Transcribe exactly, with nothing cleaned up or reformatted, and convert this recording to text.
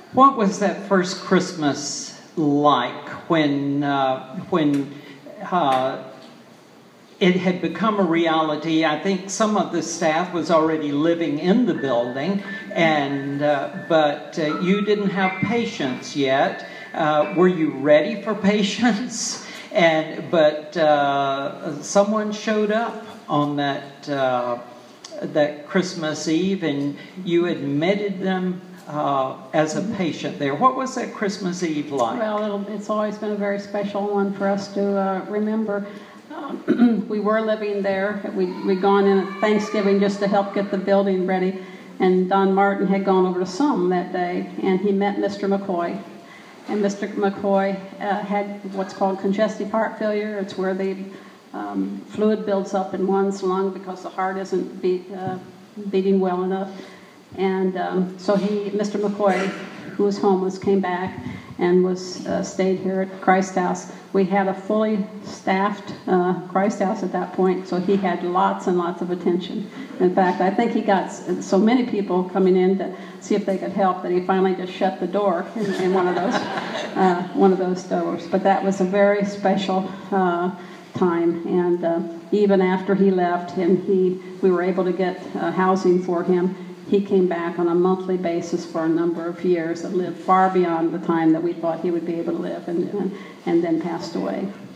What was that first Christmas like when uh, when uh, it had become a reality? I think some of the staff was already living in the building, and uh, but uh, you didn't have patients yet. Uh, were you ready for patients? And but uh, someone showed up on that uh, that Christmas Eve, and you admitted them uh, as a patient there. What was that Christmas Eve like? Well, it'll, it's always been a very special one for us to uh, remember. Um, we were living there. We, we'd gone in at Thanksgiving just to help get the building ready, and Don Martin had gone over to Somme that day, and he met Mister McCoy. And Mister McCoy uh, had what's called congestive heart failure. It's where the um, fluid builds up in one's lung because the heart isn't beat, uh, beating well enough. And um, so he, Mister McCoy, who was homeless, came back and was uh, stayed here at Christ House. We had a fully staffed uh, Christ House at that point, so he had lots and lots of attention. In fact, I think he got so many people coming in to see if they could help that he finally just shut the door in, in one of those uh, one of those doors. But that was a very special uh, time, and uh, even after he left, and he we were able to get uh, housing for him. He came back on a monthly basis for a number of years and lived far beyond the time that we thought he would be able to live, and, and, and then passed away.